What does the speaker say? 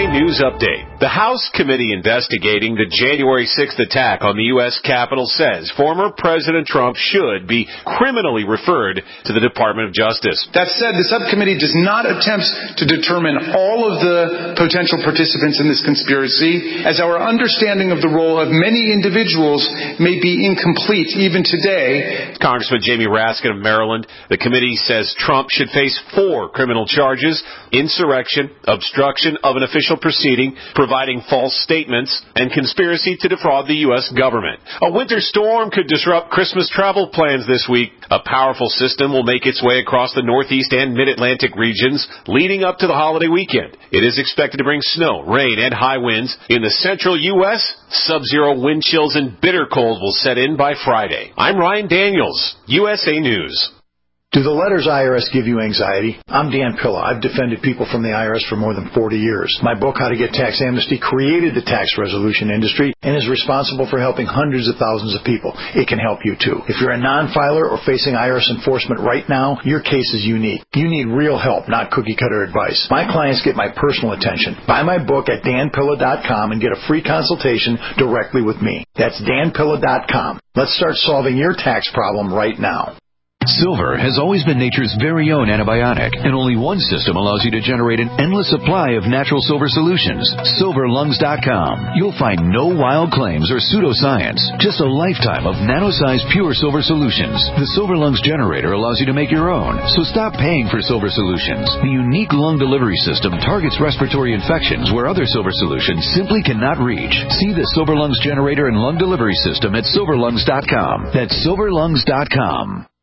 USA News Update. The House committee investigating the January 6th attack on the U.S. Capitol says former President Trump should be criminally referred to the Department of Justice. That said, the subcommittee does not attempt to determine all of the potential participants in this conspiracy, as our understanding of the role of many individuals may be incomplete even today. Congressman Jamie Raskin of Maryland, the committee says Trump should face 4 criminal charges: insurrection, obstruction of an official proceeding, providing false statements, and conspiracy to defraud the U.S. government. A winter storm could disrupt Christmas travel plans this week. A powerful system will make its way across the Northeast and Mid-Atlantic regions leading up to the holiday weekend. It is expected to bring snow, rain, and high winds. In the central U.S., sub-zero wind chills and bitter cold will set in by Friday. I'm Ryan Daniels, USA News. Do the letters IRS give you anxiety? I'm Dan Pilla. I've defended people from the IRS for more than 40 years. My book, How to Get Tax Amnesty, created the tax resolution industry and is responsible for helping hundreds of thousands of people. It can help you too. If you're a non-filer or facing IRS enforcement right now, your case is unique. You need real help, not cookie-cutter advice. My clients get my personal attention. Buy my book at danpilla.com and get a free consultation directly with me. That's danpilla.com. Let's start solving your tax problem right now. Silver has always been nature's very own antibiotic, and only one system allows you to generate an endless supply of natural silver solutions. SilverLungs.com. You'll find no wild claims or pseudoscience, just a lifetime of nano-sized pure silver solutions. The Silver Lungs generator allows you to make your own, so stop paying for silver solutions. The unique lung delivery system targets respiratory infections where other silver solutions simply cannot reach. See the Silver Lungs generator and lung delivery system at SilverLungs.com. That's SilverLungs.com.